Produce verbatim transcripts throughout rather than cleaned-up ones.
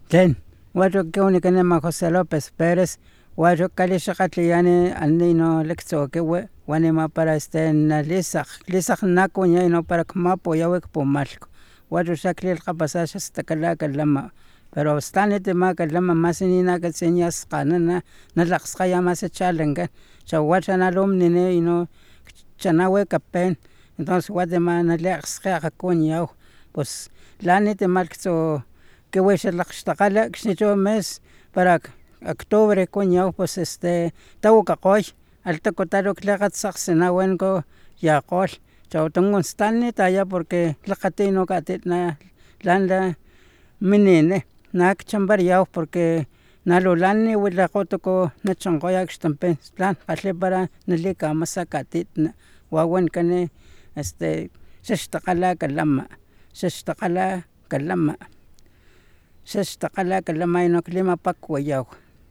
Tlen, huacho que unicanema José López Pérez, huacho calixacatliani anino lectzoquewe, huanima para este nalisaj, lisaj nacuña y no para kmapo yawek pomalco. Huacho xaclil capasach hasta calaca lama. Pero stane te maca lama más nina que señas canana, nalaxcaya más echalenga, chahuacha nalumnine y no chanawe capen. Entonces guadema nalaxca cuñao, pues lani te malxo que huesh laxtacala xnicho mes para octubre cuñao pues este taucacoy alta cotaro clagat saxenawenco yacol chao tengo stane talla porque lacatino catena landa menene nak chambariao porque nalolani huilacotoco nachancoya xtampen plan alhe para nalika masacatit wawen cane este xextacala calama xextacala calama xextacala calama ino clima pacuayau.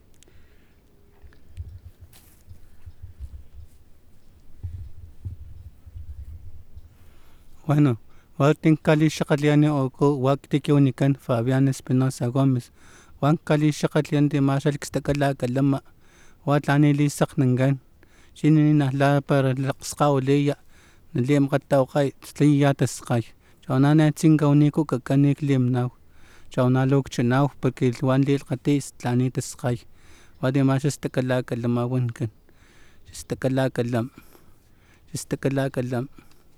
Bueno, Huatin Cali Shakaliani Oko, Waktiki Unican, Fabián Espinosa Gómez, Juan Cali Shakalian de Marshall Xtacala Calama, Watlani Lisak Nangan, Shinina La para Laxauleya, Liam Gataukai, Sliyatas Sky, Jaunana Tinga Unico Kanik Lim now, Jauna Lok Chenau, porque one lil Katis, Planeta Sky, Wadimash Stakala Kalama Winkan, Stakala Kalam, Stakala Kalam.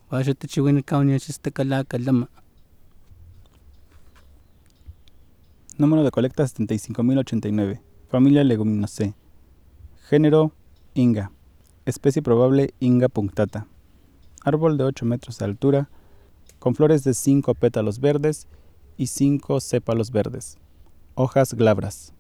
Número de colecta setenta y cinco mil ochenta y nueve. Familia Leguminosae. Género Inga. Especie probable Inga punctata. Árbol de ocho metros de altura, con flores de cinco pétalos verdes y cinco sépalos verdes. Hojas glabras.